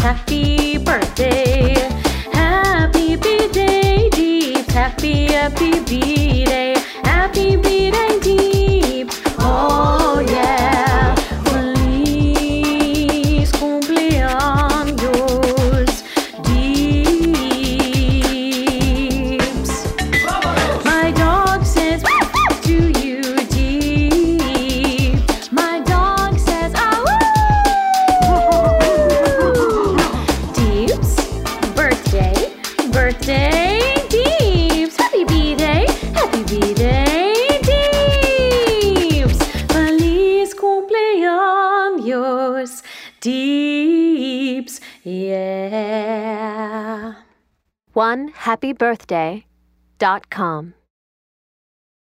happy birthday. Happy B-Day, Deeps. Happy B-Day. Happy B-Day, Deeps. Oh yeah. Feliz cumpleaños, Deeps. My dog says to you, Deeps. My dog says, ah, woo! Deeps, birthday, Deeps. Happy B-Day, Deeps. Feliz cumpleaños, Deeps, yeah. OneHappyBirthday.com